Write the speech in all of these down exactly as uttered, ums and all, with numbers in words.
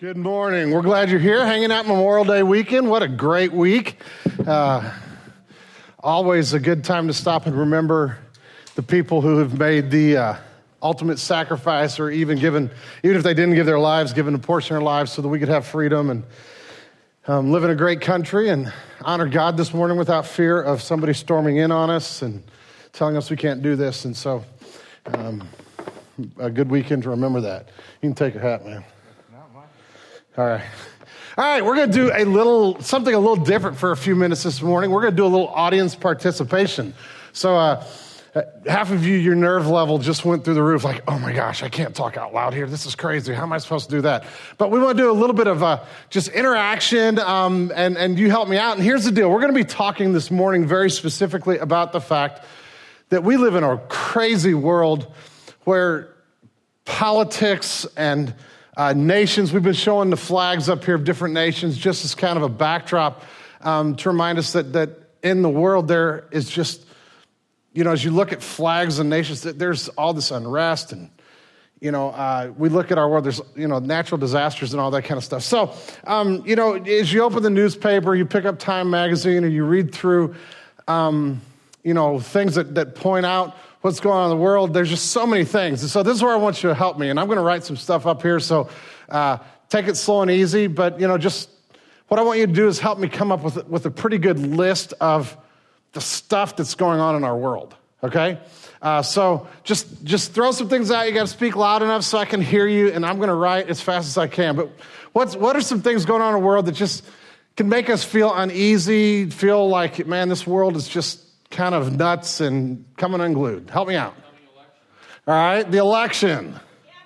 Good morning. We're glad you're here, hanging out Memorial Day weekend. What a great week. Uh, always a good time to stop and remember the people who have made the uh, ultimate sacrifice, or even given, even if they didn't give their lives, given a portion of their lives so that we could have freedom and um, live in a great country and honor God this morning without fear of somebody storming in on us and telling us we can't do this. And so um, a good weekend to remember that. You can take your hat, man. All right. All right, we're going to do a little, something a little different for a few minutes this morning. We're going to do a little audience participation. So uh, half of you, your nerve level just went through the roof, like, oh my gosh, I can't talk out loud here. This is crazy. How am I supposed to do that? But we want to do a little bit of uh, just interaction, um, and, and you help me out. And here's the deal. We're going to be talking this morning very specifically about the fact that we live in a crazy world where politics and Uh, nations, we've been showing the flags up here of different nations just as kind of a backdrop um, to remind us that that in the world there is just, you know, as you look at flags and nations, that there's all this unrest, and, you know, uh, we look at our world, there's, you know, natural disasters and all that kind of stuff. So, um, you know, as you open the newspaper, you pick up Time magazine, or you read through, um, you know, things that, that point out what's going on in the world, there's just so many things. And so this is where I want you to help me. And I'm going to write some stuff up here, so uh, take it slow and easy. But, you know, just what I want you to do is help me come up with, with a pretty good list of the stuff that's going on in our world, okay? Uh, so just just throw some things out. You got to speak loud enough so I can hear you, and I'm going to write as fast as I can. But what's what are some things going on in the world that just can make us feel uneasy, feel like, man, this world is just kind of nuts and coming unglued? Help me out. All right, the election.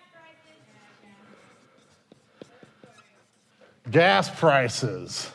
Gas prices.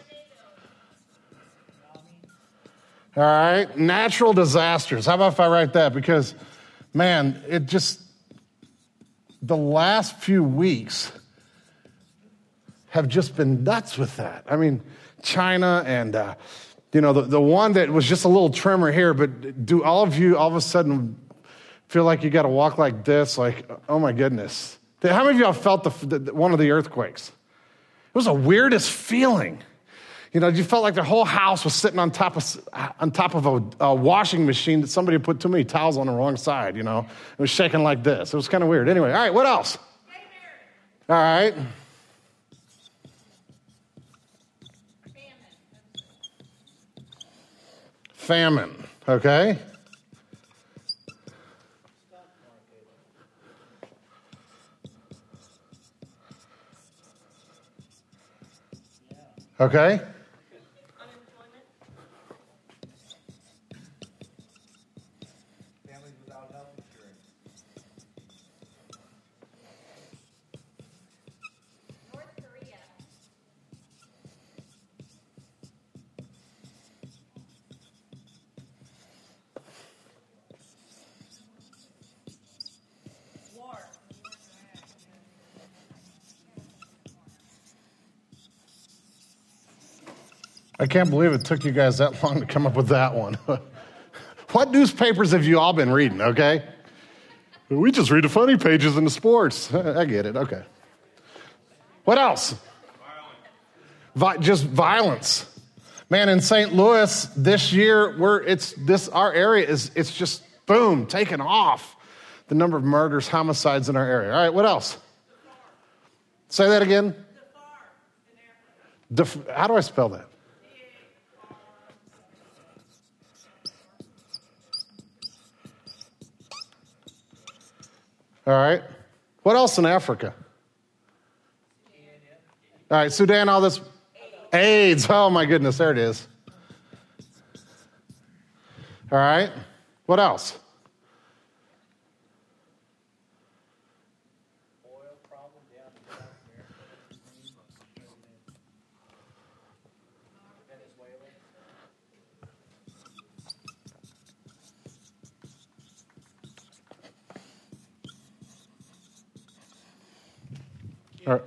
All right, natural disasters. How about if I write that? Because, man, it just, the last few weeks have just been nuts with that. I mean, China and uh, You know, the, the one that was just a little tremor here, but do all of you all of a sudden feel like you got to walk like this? Like, oh my goodness. How many of y'all felt the, the, one of the earthquakes? It was the weirdest feeling. You know, you felt like the whole house was sitting on top of on top of a, a washing machine that somebody put too many towels on the wrong side, you know. It was shaking like this. It was kind of weird. Anyway, all right, what else? All right. Famine, okay? Okay? Unemployment. Families without health insurance. North Korea. I can't believe it took you guys that long to come up with that one. What newspapers have you all been reading, okay? We just read the funny pages in the sports. I get it, okay. What else? Vi- just violence. Man, in Saint Louis this year, we're it's this our area is it's just boom, taking off. The number of murders, homicides in our area. All right, what else? Say that again. Def- How do I spell that? All right. What else in Africa? All right, Sudan, all this. AIDS. Oh, my goodness. There it is. All right. What else? Oil problem down in South Venezuela. All right.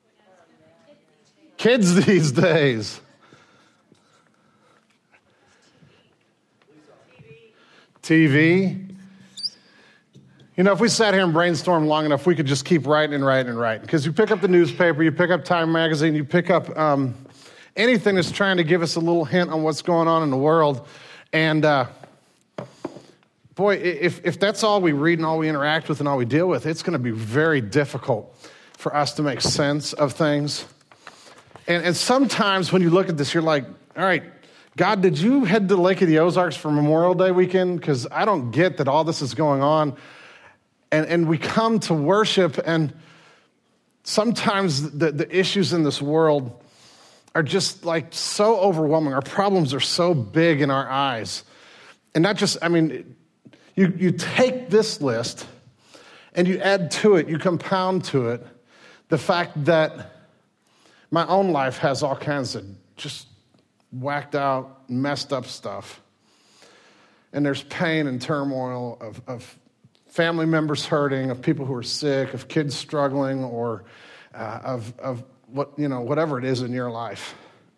Kids these days. T V. You know, if we sat here and brainstormed long enough, we could just keep writing and writing and writing. Because you pick up the newspaper, you pick up Time Magazine, you pick up um, anything that's trying to give us a little hint on what's going on in the world. And uh, boy, if, if that's all we read and all we interact with and all we deal with, it's going to be very difficult for us to make sense of things. And, and sometimes when you look at this, you're like, all right, God, did you head to Lake of the Ozarks for Memorial Day weekend? Because I don't get that all this is going on. And, and we come to worship, and sometimes the, the issues in this world are just like so overwhelming. Our problems are so big in our eyes. And not just, I mean, you, you take this list and you add to it, you compound to it the fact that my own life has all kinds of just whacked out, messed up stuff. And there's pain and turmoil of, of family members hurting, of people who are sick, of kids struggling, or uh, of, of what, you know, whatever it is in your life.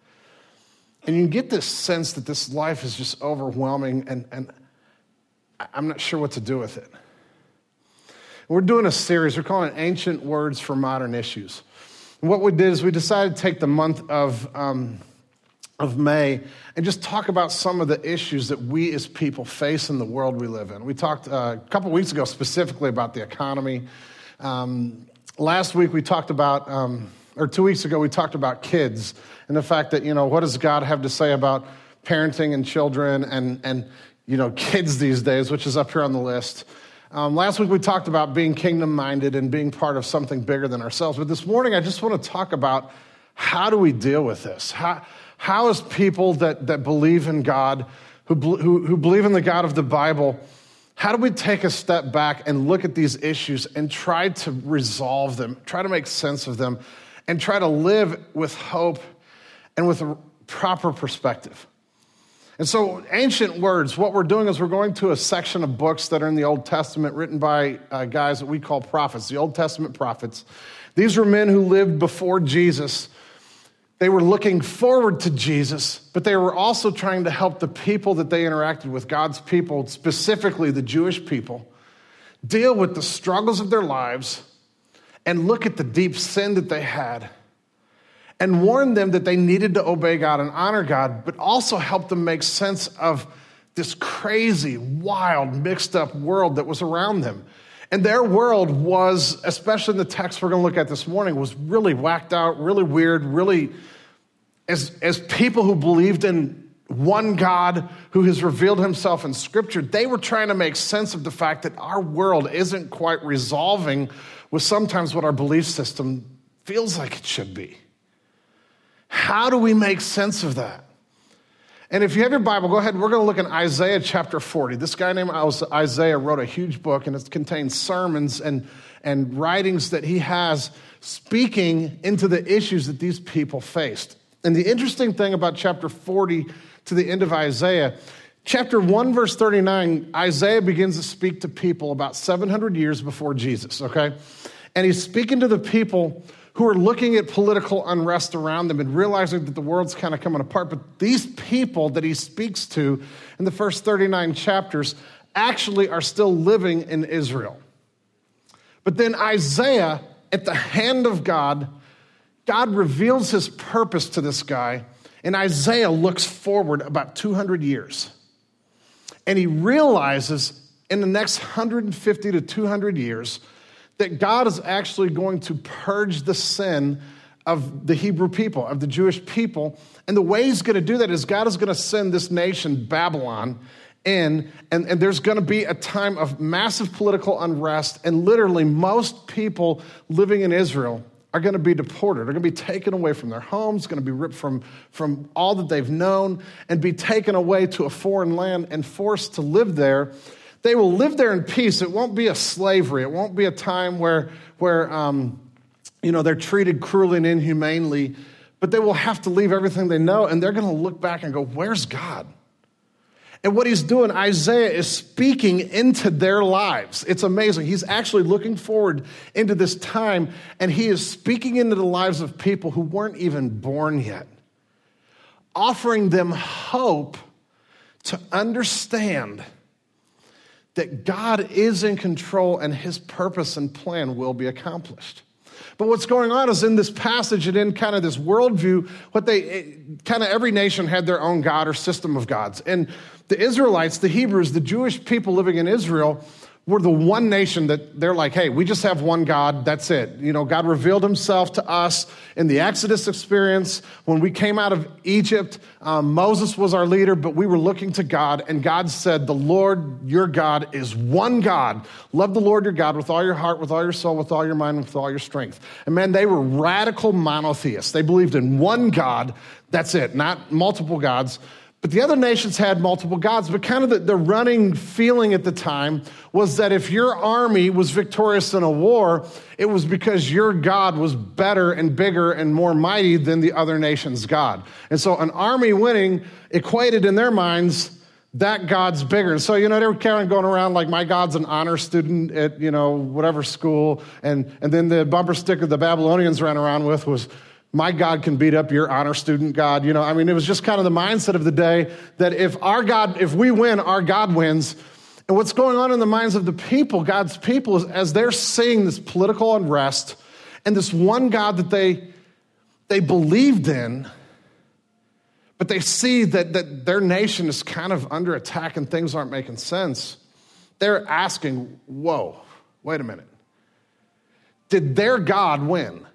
And you get this sense that this life is just overwhelming, and, and I'm not sure what to do with it. We're doing a series, we're calling it Ancient Words for Modern Issues. And what we did is we decided to take the month of um, of May and just talk about some of the issues that we as people face in the world we live in. We talked uh, a couple weeks ago specifically about the economy. Um, last week we talked about, um, or two weeks ago we talked about kids and the fact that, you know, what does God have to say about parenting and children and, and you know, kids these days, which is up here on the list. Um, last week we talked about being kingdom-minded and being part of something bigger than ourselves. But this morning I just want to talk about how do we deal with this? How How is people that, that believe in God, who, who, who believe in the God of the Bible, how do we take a step back and look at these issues and try to resolve them, try to make sense of them, and try to live with hope and with a proper perspective? And so, Ancient Words, what we're doing is we're going to a section of books that are in the Old Testament written by uh, guys that we call prophets, the Old Testament prophets. These were men who lived before Jesus. They were looking forward to Jesus, but they were also trying to help the people that they interacted with, God's people, specifically the Jewish people, deal with the struggles of their lives and look at the deep sin that they had and warn them that they needed to obey God and honor God, but also help them make sense of this crazy, wild, mixed up world that was around them. And their world was, especially in the text we're going to look at this morning, was really whacked out, really weird, really, as, as people who believed in one God who has revealed himself in Scripture, they were trying to make sense of the fact that our world isn't quite resolving with sometimes what our belief system feels like it should be. How do we make sense of that? And if you have your Bible, go ahead. We're going to look in Isaiah chapter forty. This guy named Isaiah wrote a huge book, and it contains sermons and, and writings that he has speaking into the issues that these people faced. And the interesting thing about chapter forty to the end of Isaiah, chapter one, verse thirty-nine, Isaiah begins to speak to people about seven hundred years before Jesus, okay? And he's speaking to the people who are looking at political unrest around them and realizing that the world's kind of coming apart. But these people that he speaks to in the first thirty-nine chapters actually are still living in Israel. But then Isaiah, at the hand of God, God reveals his purpose to this guy, and Isaiah looks forward about two hundred years. And he realizes in the next one hundred fifty to two hundred years that God is actually going to purge the sin of the Hebrew people, of the Jewish people. And the way he's going to do that is God is going to send this nation, Babylon, in, and, and there's going to be a time of massive political unrest, and literally most people living in Israel are going to be deported. They're going to be taken away from their homes, going to be ripped from, from all that they've known, and be taken away to a foreign land and forced to live there. They will live there in peace. It won't be a slavery. It won't be a time where, where um, you know, they're treated cruelly and inhumanely, but they will have to leave everything they know, and they're going to look back and go, where's God? And what he's doing, Isaiah is speaking into their lives. It's amazing. He's actually looking forward into this time, and he is speaking into the lives of people who weren't even born yet, offering them hope to understand that God is in control and his purpose and plan will be accomplished. But what's going on is in this passage and in kind of this worldview, what they, kind of every nation had their own God or system of gods. And the Israelites, the Hebrews, the Jewish people living in Israel were the one nation that they're like, hey, we just have one God, that's it. You know, God revealed himself to us in the Exodus experience. When we came out of Egypt, um, Moses was our leader, but we were looking to God, and God said, the Lord your God is one God. Love the Lord your God with all your heart, with all your soul, with all your mind, with all your strength. And man, they were radical monotheists. They believed in one God, that's it, not multiple gods. But the other nations had multiple gods, but kind of the, the running feeling at the time was that if your army was victorious in a war, it was because your God was better and bigger and more mighty than the other nation's God. And so an army winning equated in their minds that God's bigger. And so, you know, they were kind of going around like, my God's an honor student at, you know, whatever school. And, and then the bumper sticker the Babylonians ran around with was, my God can beat up your honor student God. You know, I mean, it was just kind of the mindset of the day that if our God, if we win, our God wins. And what's going on in the minds of the people, God's people, is as they're seeing this political unrest and this one God that they, they believed in, but they see that, that their nation is kind of under attack and things aren't making sense. They're asking, whoa, wait a minute. Did their God win?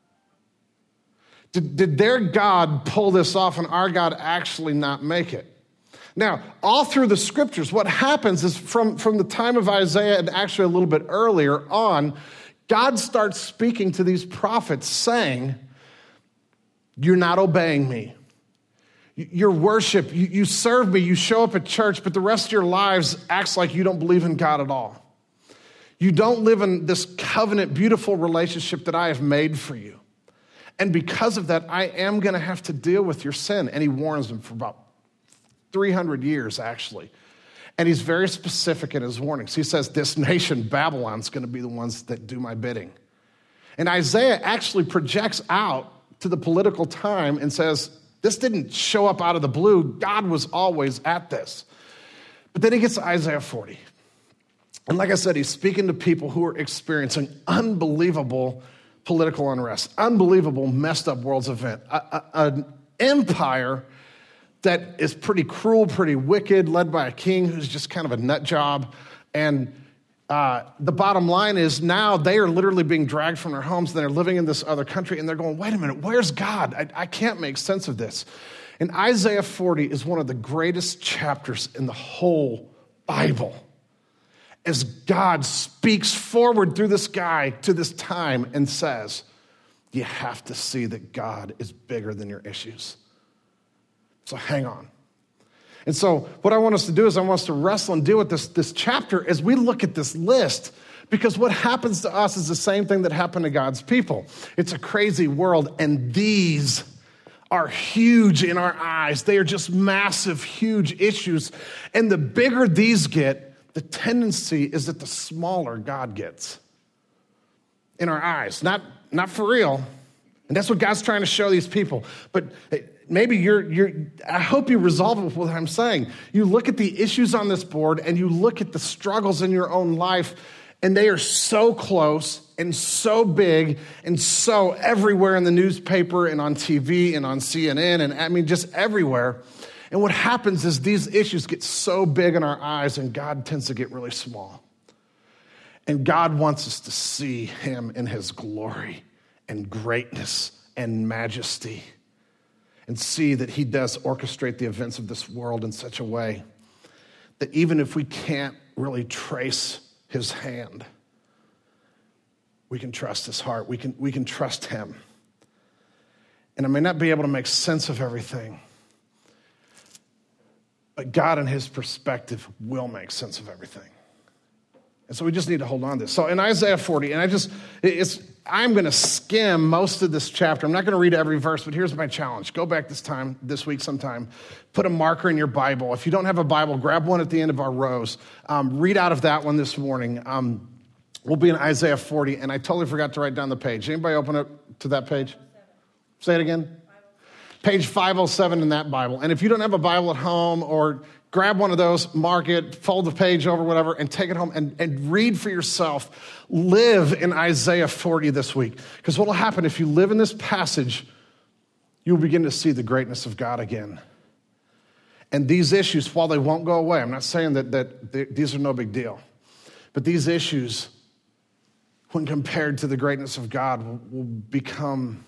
Did, did their God pull this off and our God actually not make it? Now, all through the scriptures, what happens is from, from the time of Isaiah and actually a little bit earlier on, God starts speaking to these prophets saying, you're not obeying me. Your worship, you, you serve me, you show up at church, but the rest of your lives acts like you don't believe in God at all. You don't live in this covenant, beautiful relationship that I have made for you. And because of that, I am going to have to deal with your sin. And he warns them for about three hundred years, actually. And he's very specific in his warnings. He says, this nation, Babylon's going to be the ones that do my bidding. And Isaiah actually projects out to the political time and says, this didn't show up out of the blue. God was always at this. But then he gets to Isaiah forty. And like I said, he's speaking to people who are experiencing unbelievable political unrest, unbelievable messed up world's event, a, a, an empire that is pretty cruel, pretty wicked, led by a king who's just kind of a nut job. And uh, the bottom line is now they are literally being dragged from their homes and they're living in this other country and they're going, wait a minute, where's God? I, I can't make sense of this. And Isaiah forty is one of the greatest chapters in the whole Bible, as God speaks forward through this guy to this time and says, you have to see that God is bigger than your issues. So hang on. And so what I want us to do is I want us to wrestle and deal with this, this chapter as we look at this list, because what happens to us is the same thing that happened to God's people. It's a crazy world, and these are huge in our eyes. They are just massive, huge issues. And the bigger these get, the tendency is that the smaller God gets in our eyes. Not, not for real. And that's what God's trying to show these people. But maybe you're, you're, I hope you resolve it with what I'm saying. You look at the issues on this board and you look at the struggles in your own life, and they are so close and so big and so everywhere in the newspaper and on T V and on C N N and I mean just everywhere. And what happens is these issues get so big in our eyes and God tends to get really small. And God wants us to see him in his glory and greatness and majesty and see that he does orchestrate the events of this world in such a way that even if we can't really trace his hand, we can trust his heart. We can, we can trust him. And I may not be able to make sense of everything, but God, in his perspective, will make sense of everything. And so we just need to hold on to this. So in Isaiah forty, and I just, it's, I'm going to skim most of this chapter. I'm not going to read every verse, but here's my challenge. Go back this time, this week sometime. Put a marker in your Bible. If you don't have a Bible, grab one at the end of our rows. Um, read out of that one this morning. Um, we'll be in Isaiah forty, and I totally forgot to write down the page. Anybody open up to that page? Say it again. Page five oh seven in that Bible. And if you don't have a Bible at home, or grab one of those, mark it, fold the page over, whatever, and take it home and, and read for yourself. Live in Isaiah forty this week. Because what will happen if you live in this passage, you'll begin to see the greatness of God again. And these issues, while they won't go away, I'm not saying that, that they, these are no big deal, but these issues, when compared to the greatness of God, will, will become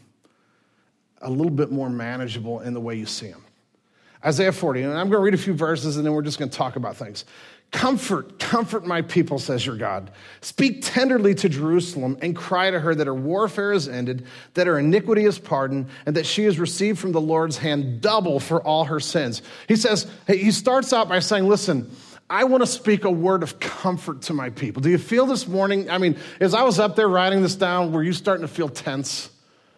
a little bit more manageable in the way you see them. Isaiah forty, and I'm going to read a few verses, and then we're just going to talk about things. Comfort, comfort my people, says your God. Speak tenderly to Jerusalem and cry to her that her warfare is ended, that her iniquity is pardoned, and that she has received from the Lord's hand double for all her sins. He says, hey, he starts out by saying, listen, I want to speak a word of comfort to my people. Do you feel this morning? I mean, as I was up there writing this down, were you starting to feel tense?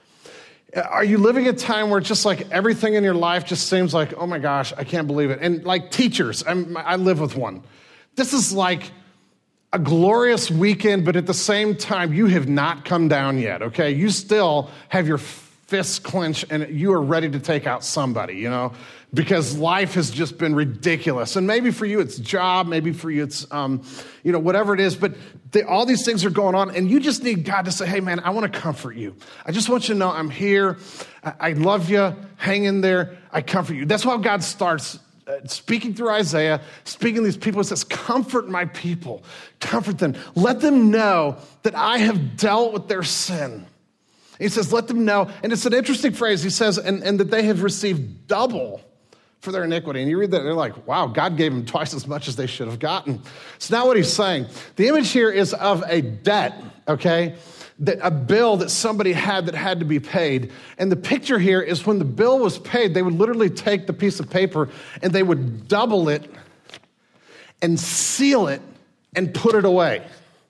Are you living a time where it's just like everything in your life just seems like, oh my gosh, I can't believe it? And like teachers, I'm, I live with one. This is like a glorious weekend, but at the same time, you have not come down yet, okay? You still have your fists clenched and you are ready to take out somebody, you know, because life has just been ridiculous. And maybe for you, it's job, maybe for you, it's, um, you know, whatever it is, but they, all these things are going on and you just need God to say, hey man, I want to comfort you. I just want you to know I'm here. I, I love you. Hang in there. I comfort you. That's how God starts uh, speaking through Isaiah, speaking to these people. It says, comfort my people, comfort them. Let them know that I have dealt with their sin. He says, let them know. And it's an interesting phrase. He says, and, and that they have received double for their iniquity. And you read that, and you're like, wow, God gave them twice as much as they should have gotten. It's not what he's saying. The image here is of a debt, okay? That a bill that somebody had that had to be paid. And the picture here is when the bill was paid, they would literally take the piece of paper and they would double it and seal it and put it away.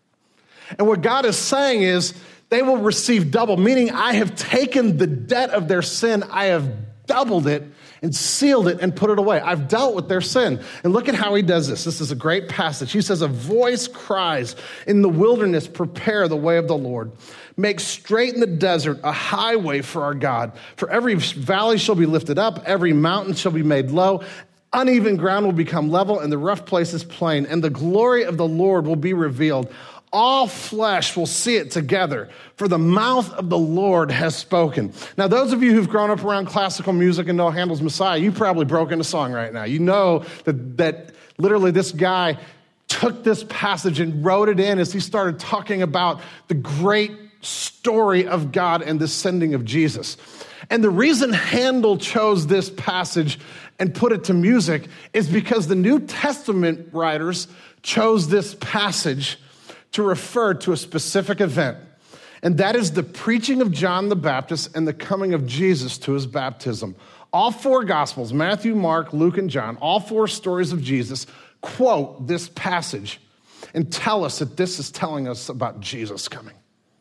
And what God is saying is they will receive double, meaning I have taken the debt of their sin, I have doubled it and sealed it and put it away. I've dealt with their sin. And look at how he does this. This is a great passage. He says, a voice cries in the wilderness, prepare the way of the Lord. Make straight in the desert a highway for our God. For every valley shall be lifted up, every mountain shall be made low. Uneven ground will become level, and the rough places plain. And the glory of the Lord will be revealed. All flesh will see it together, for the mouth of the Lord has spoken. Now, those of you who've grown up around classical music and know Handel's Messiah, you probably broke into song right now. You know that, that literally this guy took this passage and wrote it in as he started talking about the great story of God and the sending of Jesus. And the reason Handel chose this passage and put it to music is because the New Testament writers chose this passage to refer to a specific event, and that is the preaching of John the Baptist and the coming of Jesus to his baptism. All four Gospels, Matthew, Mark, Luke, and John, all four stories of Jesus quote this passage and tell us that this is telling us about Jesus coming.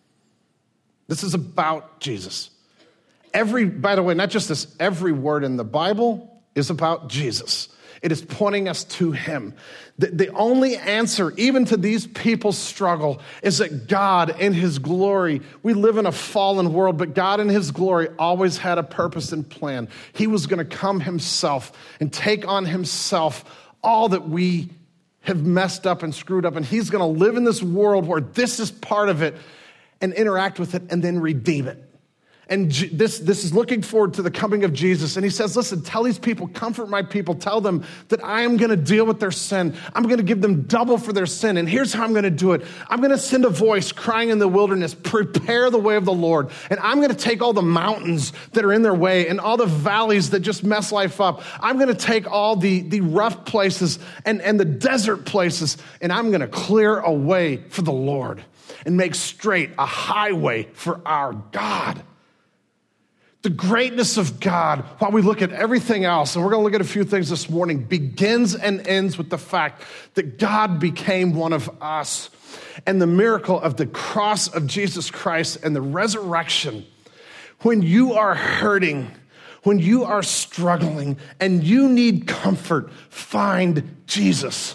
This is about Jesus. Every, by the way, not just this, every word in the Bible is about Jesus. It is pointing us to him. The, the only answer, even to these people's struggle, is that God in his glory, we live in a fallen world, but God in his glory always had a purpose and plan. He was going to come himself and take on himself all that we have messed up and screwed up. And he's going to live in this world where this is part of it and interact with it and then redeem it. And this, this is looking forward to the coming of Jesus. And he says, listen, tell these people, comfort my people. Tell them that I am going to deal with their sin. I'm going to give them double for their sin. And here's how I'm going to do it. I'm going to send a voice crying in the wilderness, prepare the way of the Lord. And I'm going to take all the mountains that are in their way and all the valleys that just mess life up. I'm going to take all the, the rough places and, and the desert places, and I'm going to clear a way for the Lord and make straight a highway for our God. The greatness of God, while we look at everything else, and we're going to look at a few things this morning, begins and ends with the fact that God became one of us. And the miracle of the cross of Jesus Christ and the resurrection. When you are hurting, when you are struggling, and you need comfort, find Jesus.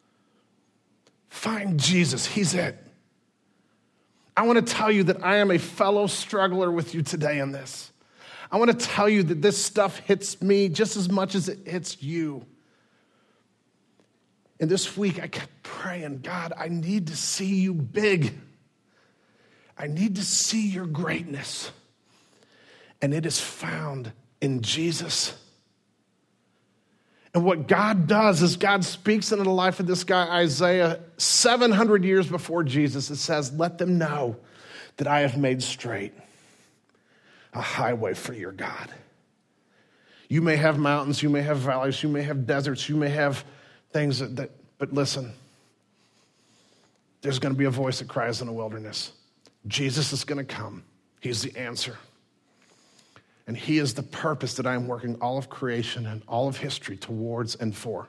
Find Jesus. He's it. I want to tell you that I am a fellow struggler with you today in this. I want to tell you that this stuff hits me just as much as it hits you. And this week I kept praying, God, I need to see you big. I need to see your greatness. And it is found in Jesus. And what God does is God speaks into the life of this guy, Isaiah, seven hundred years before Jesus. It says, let them know that I have made straight a highway for your God. You may have mountains, you may have valleys, you may have deserts, you may have things that, that but listen, there's going to be a voice that cries in the wilderness. Jesus is going to come. He's the answer. And he is the purpose that I'm working all of creation and all of history towards and for.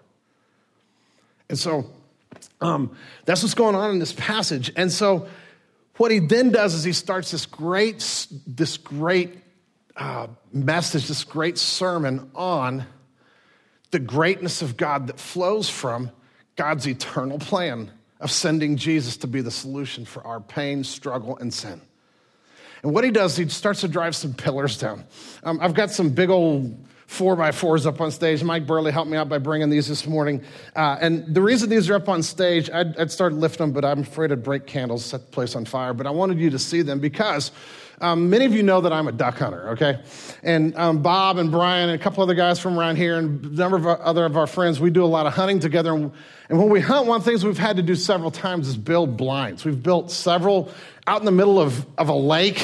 And so um, that's what's going on in this passage. And so what he then does is he starts this great, this great uh, message, this great sermon on the greatness of God that flows from God's eternal plan of sending Jesus to be the solution for our pain, struggle, and sin. And what he does, he starts to drive some pillars down. Um, I've got some big old four by fours up on stage. Mike Burley helped me out by bringing these this morning. Uh, and the reason these are up on stage, I'd, I'd started lifting them, but I'm afraid I'd break candles, set the place on fire. But I wanted you to see them because um, many of you know that I'm a duck hunter, okay? And um, Bob and Brian and a couple other guys from around here and a number of our, other of our friends, we do a lot of hunting together. And, and when we hunt, one of the things we've had to do several times is build blinds. We've built several out in the middle of, of a lake.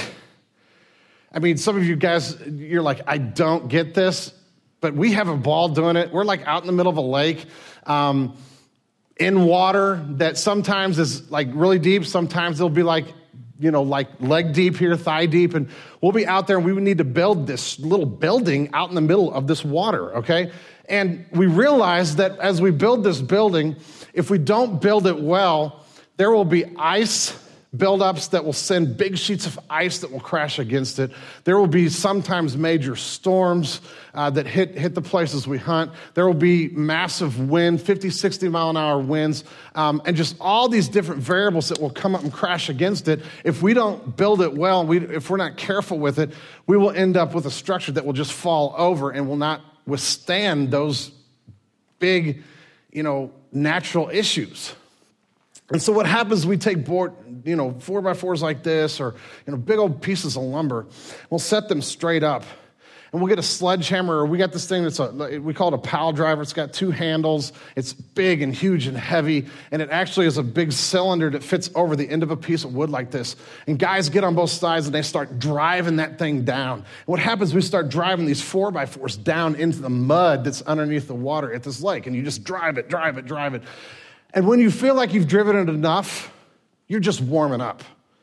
I mean, some of you guys, you're like, I don't get this, but we have a ball doing it. We're like out in the middle of a lake, um, in water that sometimes is like really deep. Sometimes it'll be like, you know, like leg deep here, thigh deep. And we'll be out there and we would need to build this little building out in the middle of this water, okay? And we realize that as we build this building, if we don't build it well, there will be ice buildups that will send big sheets of ice that will crash against it. There will be sometimes major storms uh, that hit, hit the places we hunt. There will be massive wind, fifty, sixty mile an hour winds, um, and just all these different variables that will come up and crash against it. If we don't build it well, we, if we're not careful with it, we will end up with a structure that will just fall over and will not withstand those big, you know, natural issues. And so what happens, we take board, you know, four by fours like this or, you know, big old pieces of lumber. We'll set them straight up. And we'll get a sledgehammer, or we got this thing that's a, we call it a pile driver. It's got two handles. It's big and huge and heavy. And it actually is a big cylinder that fits over the end of a piece of wood like this. And guys get on both sides and they start driving that thing down. And what happens, we start driving these four by fours down into the mud that's underneath the water at this lake. And you just drive it, drive it, drive it. And when you feel like you've driven it enough, you're just warming up.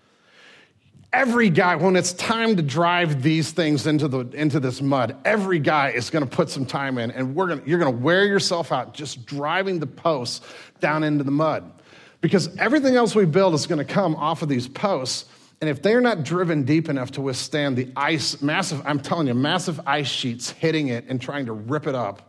Every guy, when it's time to drive these things into the into this mud, every guy is going to put some time in, and we're going you're going to wear yourself out just driving the posts down into the mud. Because everything else we build is going to come off of these posts, and if they're not driven deep enough to withstand the ice, massive, I'm telling you, massive ice sheets hitting it and trying to rip it up,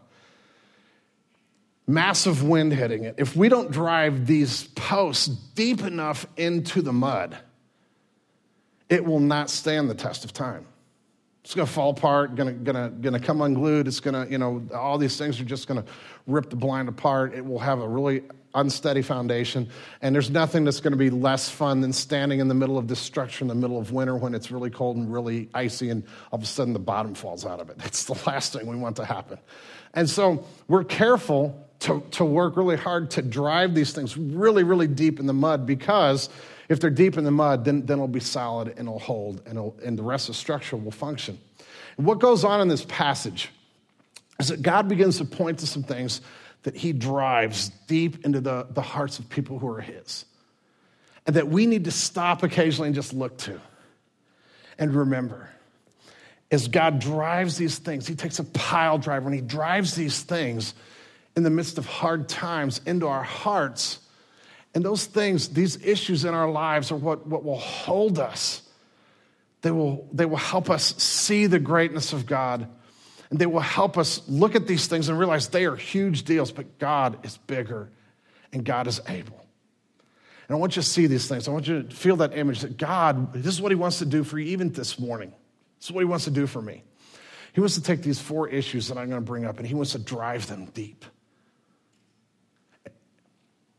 massive wind hitting it. If we don't drive these posts deep enough into the mud, it will not stand the test of time. It's going to fall apart, going to, going to, going to come unglued. It's going to, you know, all these things are just going to rip the blind apart. It will have a really unsteady foundation. And there's nothing that's going to be less fun than standing in the middle of this structure in the middle of winter when it's really cold and really icy and all of a sudden the bottom falls out of it. That's the last thing we want to happen. And so we're careful to, to work really hard to drive these things really, really deep in the mud, because if they're deep in the mud, then, then it'll be solid and it'll hold, and, it'll, and the rest of the structure will function. And what goes on in this passage is that God begins to point to some things that he drives deep into the, the hearts of people who are his, and that we need to stop occasionally and just look to and remember. As God drives these things, he takes a pile driver and he drives these things in the midst of hard times into our hearts. And those things, these issues in our lives are what, what will hold us. They will, they will help us see the greatness of God. And they will help us look at these things and realize they are huge deals, but God is bigger and God is able. And I want you to see these things. I want you to feel that image that God, this is what he wants to do for you even this morning. This is what he wants to do for me. He wants to take these four issues that I'm going to bring up and he wants to drive them deep.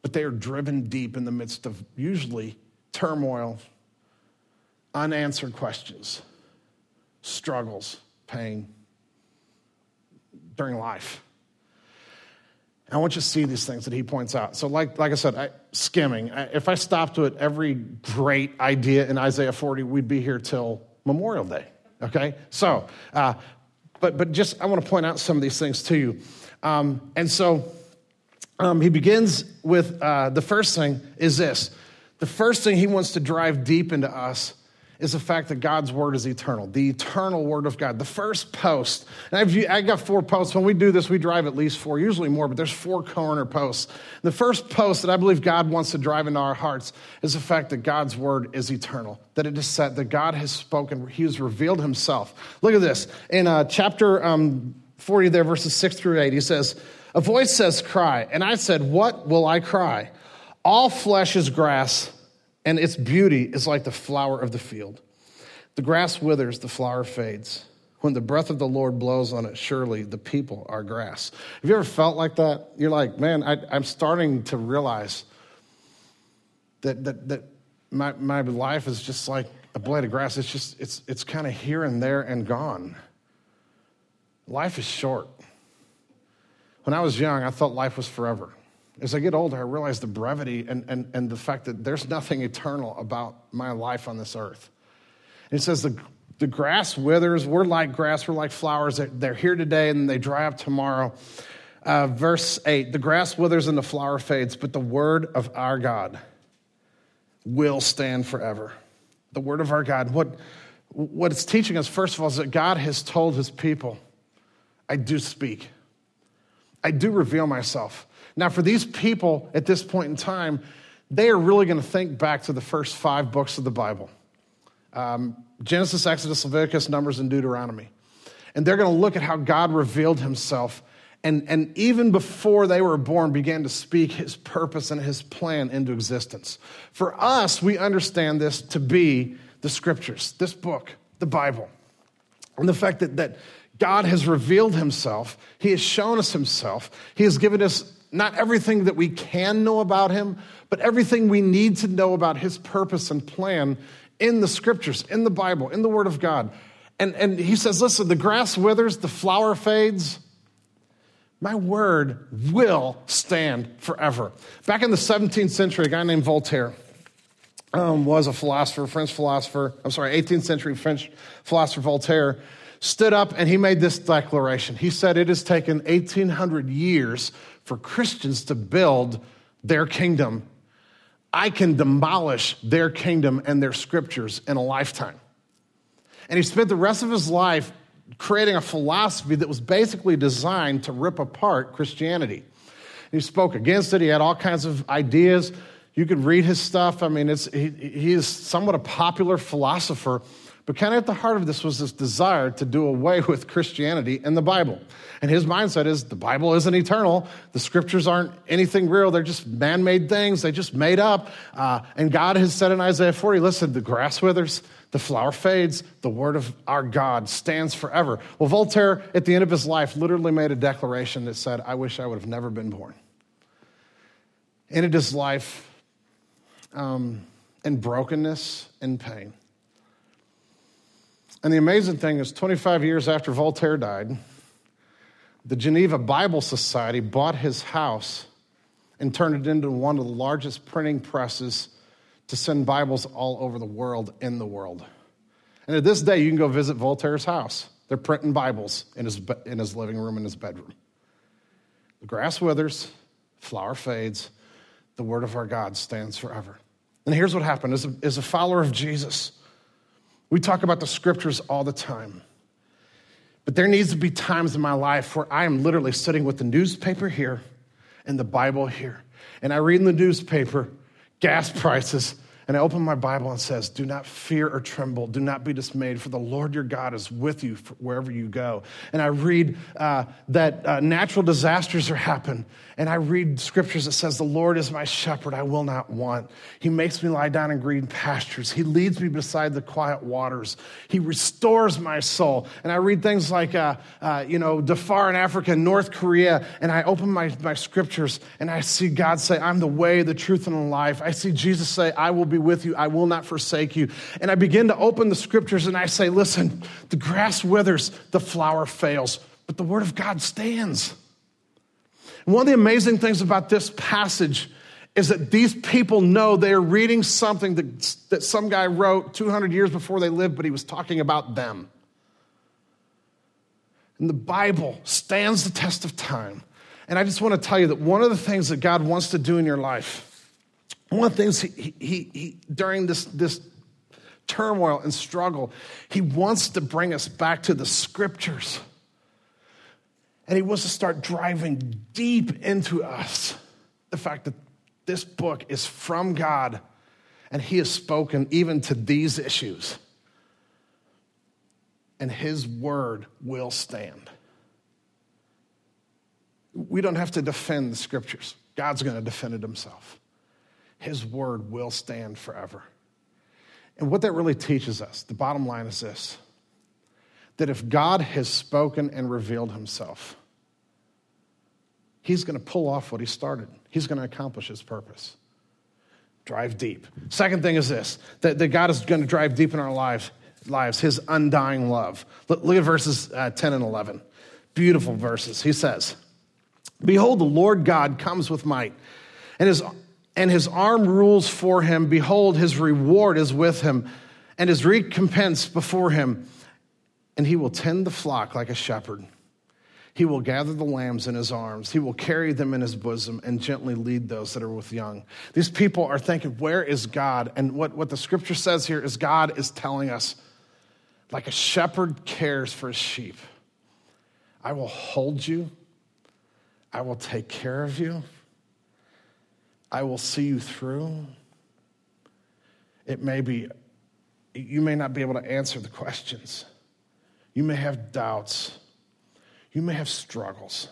but they are driven deep in the midst of usually turmoil, unanswered questions, struggles, pain during life. I want you to see these things that he points out. So like, like I said, I, skimming. I, if I stopped at every great idea in Isaiah forty, we'd be here till Memorial Day, okay? So, uh, but but just, I want to point out some of these things to you. Um, and so um, he begins with, uh, the first thing is this. The first thing he wants to drive deep into us is the fact that God's word is eternal, the eternal word of God. The first post, and I've, I got four posts. When we do this, we drive at least four, usually more, but there's four corner posts. The first post that I believe God wants to drive into our hearts is the fact that God's word is eternal, that it is set, that God has spoken, he has revealed himself. Look at this. In uh, chapter um, forty there, verses six through eight, he says, a voice says, cry. And I said, what will I cry? All flesh is grass, and its beauty is like the flower of the field. The grass withers, the flower fades. When the breath of the Lord blows on it, surely the people are grass. Have you ever felt like that? You're like, man, I, I'm starting to realize that that that my my life is just like a blade of grass. It's just it's it's kind of here and there and gone. Life is short. When I was young, I thought life was forever. As I get older, I realize the brevity and, and, and the fact that there's nothing eternal about my life on this earth. And it says the, the grass withers. We're like grass. We're like flowers. They're, they're here today and they dry up tomorrow. Uh, verse eight, the grass withers and the flower fades, but the word of our God will stand forever. The word of our God. What, what it's teaching us, first of all, is that God has told his people, I do speak. I do reveal myself. Now, for these people at this point in time, they are really going to think back to the first five books of the Bible. Um, Genesis, Exodus, Leviticus, Numbers, and Deuteronomy. And they're going to look at how God revealed himself and, and even before they were born began to speak his purpose and his plan into existence. For us, we understand this to be the scriptures, this book, the Bible. And the fact that, that God has revealed himself, he has shown us himself, he has given us not everything that we can know about him, but everything we need to know about his purpose and plan in the scriptures, in the Bible, in the Word of God. And, and he says, listen, the grass withers, the flower fades. My word will stand forever. Back in the seventeenth century, a guy named Voltaire um, was a philosopher, French philosopher. I'm sorry, eighteenth century French philosopher Voltaire stood up and he made this declaration. He said, it has taken eighteen hundred years for Christians to build their kingdom. I can demolish their kingdom and their scriptures in a lifetime. And he spent the rest of his life creating a philosophy that was basically designed to rip apart Christianity. He spoke against it. He had all kinds of ideas. You could read his stuff. I mean, it's he, he is somewhat a popular philosopher. But kind of at the heart of this was this desire to do away with Christianity and the Bible. And his mindset is the Bible isn't eternal. The scriptures aren't anything real. They're just man-made things. They just made up. Uh, and God has said in Isaiah forty, listen, the grass withers, the flower fades, the word of our God stands forever. Well, Voltaire, at the end of his life, literally made a declaration that said, I wish I would have never been born. Ended his life um, in brokenness and pain. And the amazing thing is twenty-five years after Voltaire died, the Geneva Bible Society bought his house and turned it into one of the largest printing presses to send Bibles all over the world, in the world. And at this day, you can go visit Voltaire's house. They're printing Bibles in his, in his living room, in his bedroom. The grass withers, flower fades, the word of our God stands forever. And here's what happened. As a, as a follower of Jesus, we talk about the scriptures all the time. But there needs to be times in my life where I am literally sitting with the newspaper here and the Bible here. And I read in the newspaper gas prices And I open my Bible and it says, do not fear or tremble. Do not be dismayed, for the Lord your God is with you wherever you go. And I read uh, that uh, natural disasters are happening. And I read scriptures that says, the Lord is my shepherd, I will not want. He makes me lie down in green pastures. He leads me beside the quiet waters. He restores my soul. And I read things like, uh, uh, you know, Darfur in Africa, North Korea. And I open my, my scriptures and I see God say, I'm the way, the truth, and the life. I see Jesus say, I will be with you. I will not forsake you. And I begin to open the scriptures and I say, listen, the grass withers, the flower fails, but the word of God stands. And one of the amazing things about this passage is that these people know they are reading something that, that some guy wrote two hundred years before they lived, but he was talking about them. And the Bible stands the test of time. And I just want to tell you that one of the things that God wants to do in your life, one of the things he, he, he during this, this turmoil and struggle, he wants to bring us back to the scriptures. And he wants to start driving deep into us the fact that this book is from God and he has spoken even to these issues. And his word will stand. We don't have to defend the scriptures. God's going to defend it himself. His word will stand forever. And what that really teaches us, the bottom line is this, that if God has spoken and revealed himself, he's going to pull off what he started. He's going to accomplish his purpose. Drive deep. Second thing is this, that, that God is going to drive deep in our lives, lives, his undying love. Look, look at verses uh, ten and eleven. Beautiful verses. He says, behold, the Lord God comes with might, and his and his arm rules for him. Behold, his reward is with him, and his recompense before him. And he will tend the flock like a shepherd. He will gather the lambs in his arms. He will carry them in his bosom and gently lead those that are with young. These people are thinking, where is God? And what, what the scripture says here is God is telling us, like a shepherd cares for his sheep, I will hold you. I will take care of you. I will see you through. It may be, you may not be able to answer the questions. You may have doubts. You may have struggles.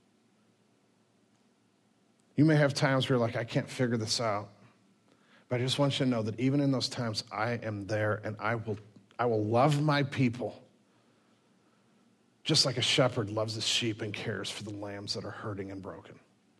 You may have times where you're like, I can't figure this out. But I just want you to know that even in those times, I am there and I will, I will love my people just like a shepherd loves his sheep and cares for the lambs that are hurting and broken.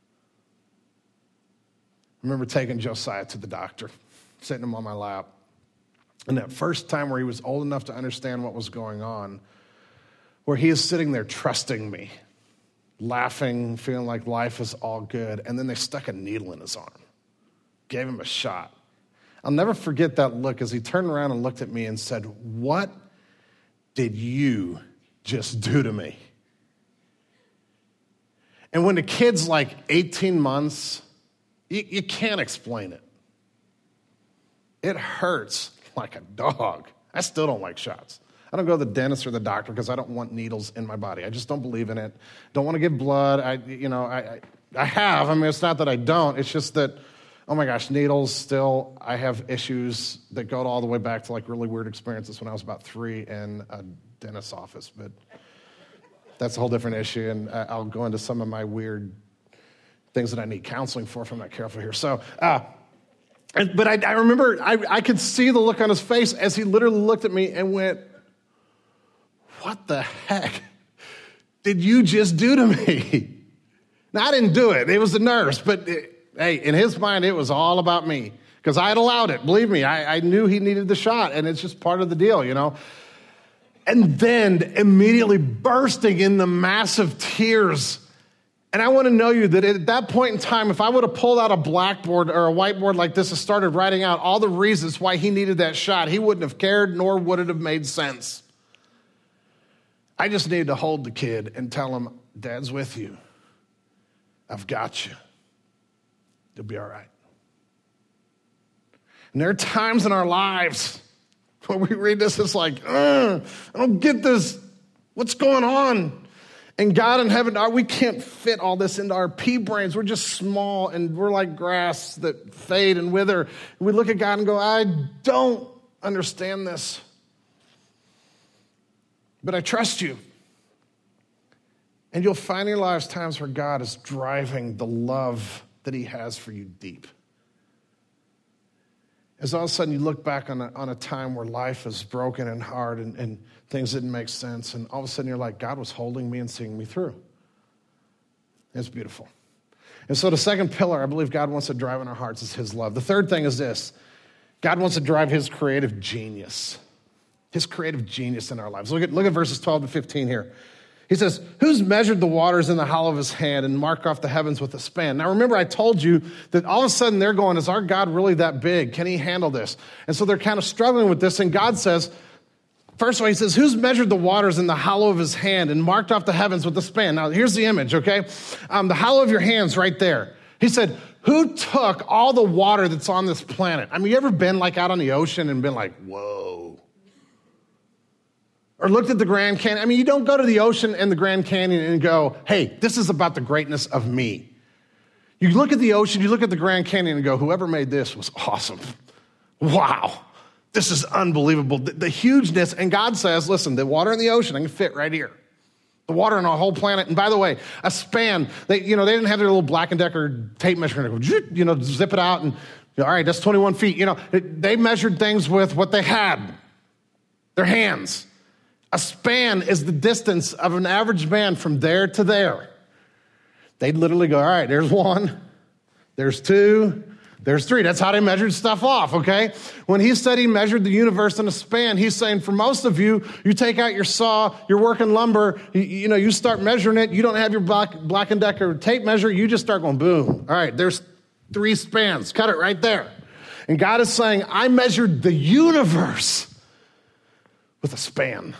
I remember taking Josiah to the doctor, sitting him on my lap. And that first time where he was old enough to understand what was going on, where he is sitting there trusting me, laughing, feeling like life is all good. And then they stuck a needle in his arm, gave him a shot. I'll never forget that look as he turned around and looked at me and said, what did you just do to me? And when the kid's like eighteen months, you, you can't explain it. It hurts like a dog. I still don't like shots. I don't go to the dentist or the doctor because I don't want needles in my body. I just don't believe in it. Don't want to give blood. I, you know, I, I, I have. I mean, it's not that I don't. It's just that, oh my gosh, needles still, I have issues that go all the way back to like really weird experiences when I was about three in a dentist's office. But that's a whole different issue, and I'll go into some of my weird things that I need counseling for if I'm not careful here. So, uh, and, but I, I remember I, I could see the look on his face as he literally looked at me and went, what the heck did you just do to me? Now, I didn't do it. It was the nurse. But, it, hey, in his mind, it was all about me because I had allowed it. Believe me, I, I knew he needed the shot, and it's just part of the deal, you know. And then immediately bursting into massive tears. And I want to know you that at that point in time, if I would have pulled out a blackboard or a whiteboard like this and started writing out all the reasons why he needed that shot, he wouldn't have cared, nor would it have made sense. I just needed to hold the kid and tell him, Dad's with you. I've got you. You'll be all right. And there are times in our lives when we read this, it's like, I don't get this. What's going on? And God in heaven, we can't fit all this into our pea brains. We're just small and we're like grass that fade and wither. We look at God and go, I don't understand this. But I trust you. And you'll find in your lives times where God is driving the love that he has for you deep. As all of a sudden you look back on a, on a time where life is broken and hard and, and things didn't make sense, and all of a sudden you're like, God was holding me and seeing me through. It's beautiful. And so the second pillar I believe God wants to drive in our hearts is his love. The third thing is this. God wants to drive his creative genius. His creative genius in our lives. Look at, look at verses twelve to fifteen here. He says, who's measured the waters in the hollow of his hand and marked off the heavens with a span? Now, remember, I told you that all of a sudden they're going, is our God really that big? Can he handle this? And so they're kind of struggling with this. And God says, first of all, he says, who's measured the waters in the hollow of his hand and marked off the heavens with a span? Now, here's the image, okay? Um, the hollow of your hand's right there. He said, who took all the water that's on this planet? I mean, you ever been like out on the ocean and been like, whoa? Or looked at the Grand Canyon. I mean, you don't go to the ocean and the Grand Canyon and go, hey, this is about the greatness of me. You look at the ocean, you look at the Grand Canyon and go, whoever made this was awesome. Wow, this is unbelievable. The, the hugeness, and God says, listen, the water in the ocean, I can fit right here. The water on our whole planet. And by the way, a span, they, you know, they didn't have their little Black and Decker tape measure and go, you know, zip it out and, all right, that's twenty-one feet. You know, it, they measured things with what they had, their hands. A span is the distance of an average man from there to there. They'd literally go, all right, there's one, there's two, there's three. That's how they measured stuff off, okay? When he said he measured the universe in a span, he's saying for most of you, you take out your saw, you're working lumber, you, you know, you start measuring it, you don't have your Black, Black and Decker tape measure, you just start going, boom. All right, there's three spans, cut it right there. And God is saying, I measured the universe with a span.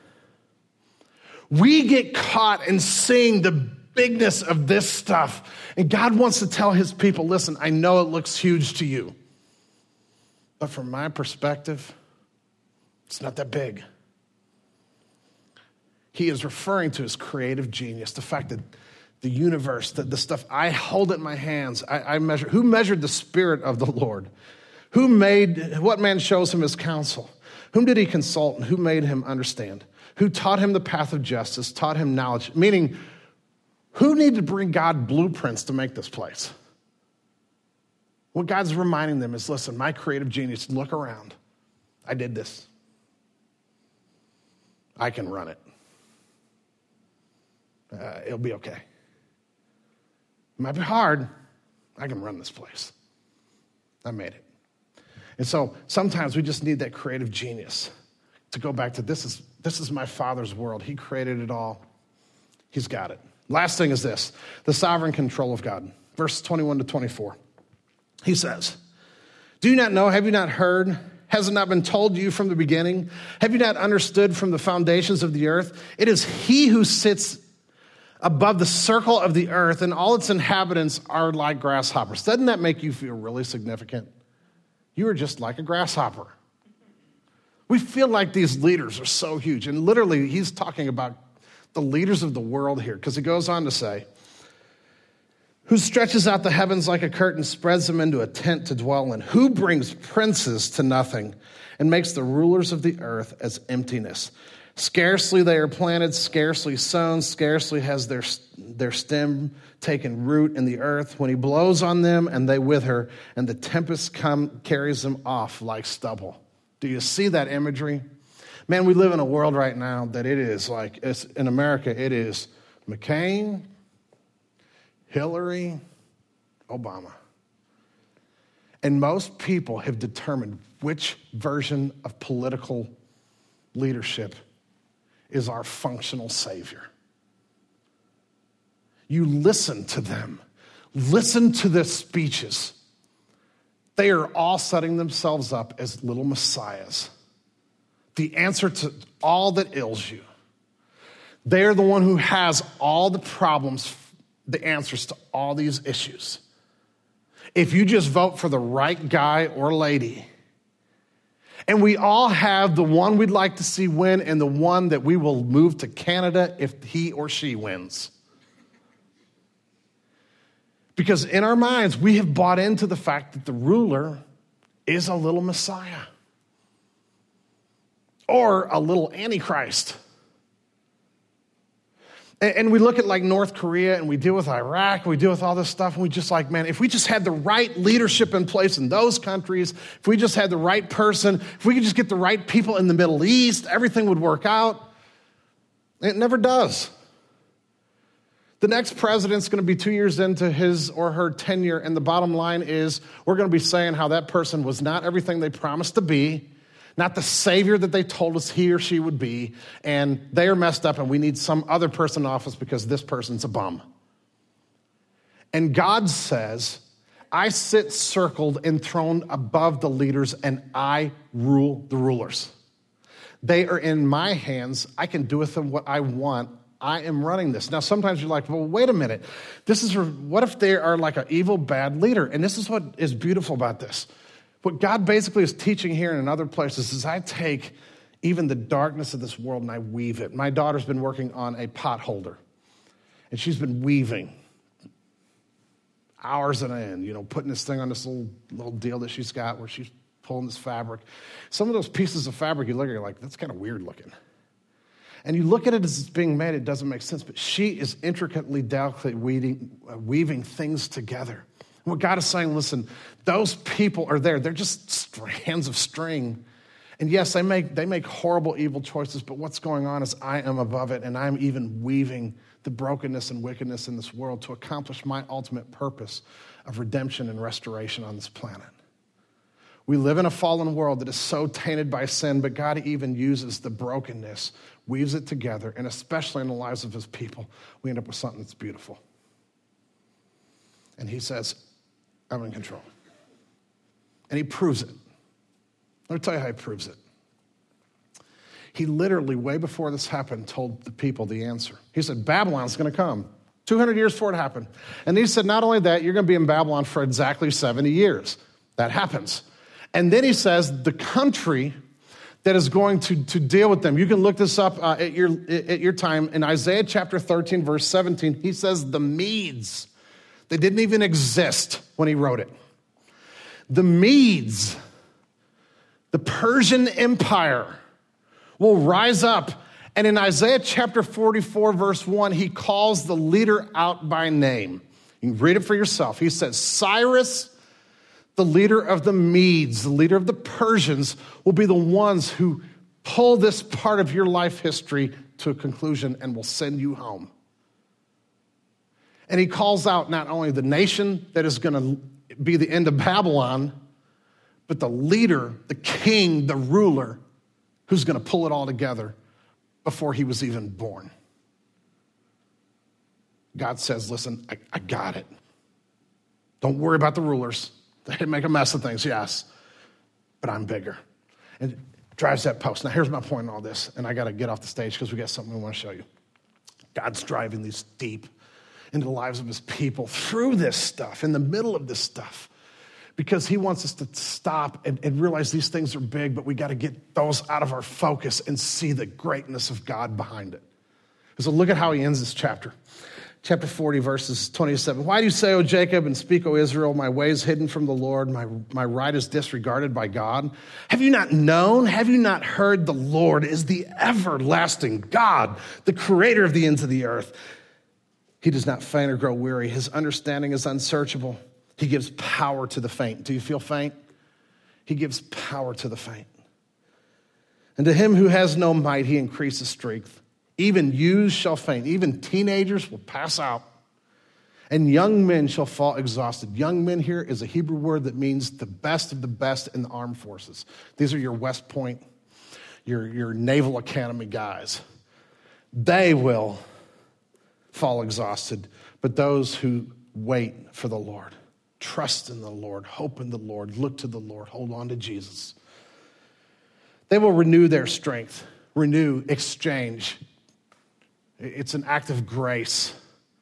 We get caught in seeing the bigness of this stuff. And God wants to tell his people, listen, I know it looks huge to you. But from my perspective, it's not that big. He is referring to his creative genius, the fact that the universe, the, the stuff, I hold it in my hands. I, I measure. Who measured the Spirit of the Lord? Who made, what man shows him his counsel? Whom did he consult and who made him understand? Who taught him the path of justice, taught him knowledge? Meaning, who needed to bring God blueprints to make this place? What God's reminding them is, listen, my creative genius, look around. I did this. I can run it. Uh, it'll be okay. It might be hard. I can run this place. I made it. And so sometimes we just need that creative genius to go back to this is this is my Father's world. He created it all. He's got it. Last thing is this, the sovereign control of God. Verse twenty-one to twenty-four. He says, do you not know, have you not heard? Has it not been told you from the beginning? Have you not understood from the foundations of the earth? It is he who sits above the circle of the earth, and all its inhabitants are like grasshoppers. Doesn't that make you feel really significant? You are just like a grasshopper. We feel like these leaders are so huge. And literally, he's talking about the leaders of the world here, because he goes on to say, who stretches out the heavens like a curtain, spreads them into a tent to dwell in, who brings princes to nothing and makes the rulers of the earth as emptiness. Scarcely they are planted, scarcely sown, scarcely has their, their stem taken root in the earth. When he blows on them and they wither, and the tempest come, carries them off like stubble. Do you see that imagery? Man, we live in a world right now that it is like, it's, in America, it is McCain, Hillary, Obama. And most people have determined which version of political leadership is our functional savior. You listen to them. Listen to their speeches. They are all setting themselves up as little messiahs. The answer to all that ails you. They are the one who has all the problems, the answers to all these issues. If you just vote for the right guy or lady, And we all have the one we'd like to see win and the one that we will move to Canada if he or she wins. Because in our minds, we have bought into the fact that the ruler is a little Messiah or a little Antichrist. And we look at like North Korea and we deal with Iraq, and we deal with all this stuff, and we just like, man, if we just had the right leadership in place in those countries, if we just had the right person, if we could just get the right people in the Middle East, everything would work out. It never does. The next president's going to be two years into his or her tenure, and the bottom line is we're going to be saying how that person was not everything they promised to be, not the savior that they told us he or she would be, and they are messed up and we need some other person in office because this person's a bum. And God says, I sit circled, enthroned above the leaders, and I rule the rulers. They are in my hands. I can do with them what I want. I am running this. Now, sometimes you're like, well, wait a minute. This is, what if they are like an evil, bad leader? And this is what is beautiful about this. What God basically is teaching here and in other places is I take even the darkness of this world and I weave it. My daughter's been working on a pot holder, and she's been weaving hours on end, you know, putting this thing on this little, little deal that she's got where she's pulling this fabric. Some of those pieces of fabric, you look at it, you're like, that's kind of weird looking. And you look at it as it's being made, it doesn't make sense, but she is intricately, delicately weaving, uh, weaving things together. What God is saying, listen, those people are there. They're just strands of string. And yes, they make they make horrible, evil choices, but what's going on is I am above it, and I'm even weaving the brokenness and wickedness in this world to accomplish my ultimate purpose of redemption and restoration on this planet. We live in a fallen world that is so tainted by sin, but God even uses the brokenness, weaves it together, and especially in the lives of his people, we end up with something that's beautiful. And he says, I'm in control. And he proves it. Let me tell you how he proves it. He literally, way before this happened, told the people the answer. He said, Babylon's going to come. two hundred years before it happened. And he said, not only that, you're going to be in Babylon for exactly seventy years. That happens. And then he says, the country that is going to, to deal with them. You can look this up uh, at your at your time. In Isaiah chapter thirteen, verse seventeen, he says the Medes. They didn't even exist when he wrote it. The Medes, the Persian Empire, will rise up. And in Isaiah chapter forty-four, verse one, he calls the leader out by name. You can read it for yourself. He says, Cyrus, the leader of the Medes, the leader of the Persians, will be the ones who pull this part of your life history to a conclusion and will send you home. And he calls out not only the nation that is going to be the end of Babylon, but the leader, the king, the ruler, who's going to pull it all together before he was even born. God says, listen, I, I got it. Don't worry about the rulers. They make a mess of things, yes, but I'm bigger. And it drives that post. Now, here's my point in all this, and I got to get off the stage because we got something we want to show you. God's driving these deep into the lives of his people through this stuff, in the middle of this stuff, because he wants us to stop and, and realize these things are big, but we got to get those out of our focus and see the greatness of God behind it. So look at how he ends this chapter. Chapter forty, verses twenty-seven. Why do you say, O Jacob, and speak, O Israel, my way is hidden from the Lord, my, my right is disregarded by God? Have you not known? Have you not heard? The Lord is the everlasting God, the creator of the ends of the earth. He does not faint or grow weary. His understanding is unsearchable. He gives power to the faint. Do you feel faint? He gives power to the faint. And to him who has no might, he increases strength. Even youths shall faint. Even teenagers will pass out. And young men shall fall exhausted. Young men here is a Hebrew word that means the best of the best in the armed forces. These are your West Point, your, your Naval Academy guys. They will fall exhausted. But those who wait for the Lord, trust in the Lord, hope in the Lord, look to the Lord, hold on to Jesus, they will renew their strength. Renew, exchange. It's an act of grace.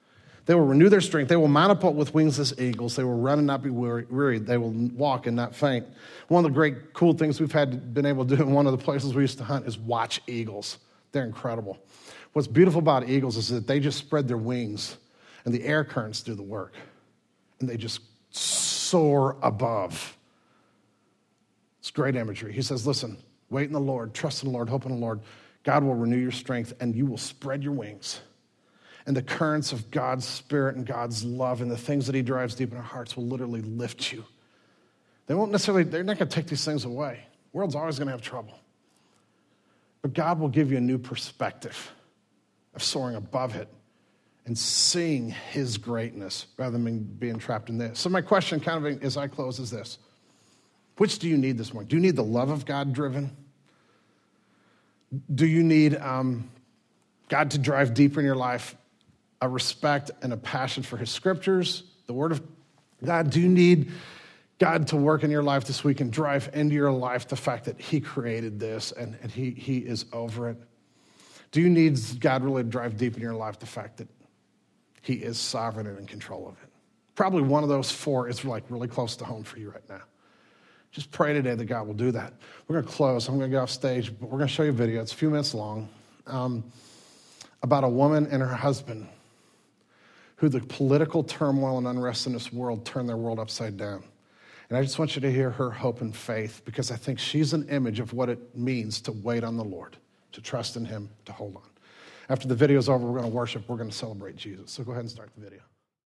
They will renew their strength. They will mount up with wings as eagles. They will run and not be weary. They will walk and not faint. One of the great cool things we've had been able to do in one of the places we used to hunt is watch eagles. They're incredible. What's beautiful about eagles is that they just spread their wings and the air currents do the work. And they just soar above. It's great imagery. He says, listen, wait in the Lord, trust in the Lord, hope in the Lord. God will renew your strength and you will spread your wings. And the currents of God's Spirit and God's love and the things that he drives deep in our hearts will literally lift you. They won't necessarily, they're not going to take these things away. The world's always going to have trouble. But God will give you a new perspective of soaring above it and seeing his greatness rather than being trapped in this. So my question kind of as I close is this. Which do you need this morning? Do you need the love of God driven? Do you need um, God to drive deeper in your life? A respect and a passion for his scriptures, the word of God. Do you need God to work in your life this week and drive into your life the fact that he created this and, and he, he is over it? Do you need God really to drive deep in your life the fact that he is sovereign and in control of it? Probably one of those four is like really close to home for you right now. Just pray today that God will do that. We're going to close. I'm going to go off stage, but we're going to show you a video. It's a few minutes long um, about a woman and her husband who the political turmoil and unrest in this world turned their world upside down. And I just want you to hear her hope and faith because I think she's an image of what it means to wait on the Lord, to trust in him, to hold on. After the video's over, we're going to worship. We're going to celebrate Jesus. So go ahead and start the video.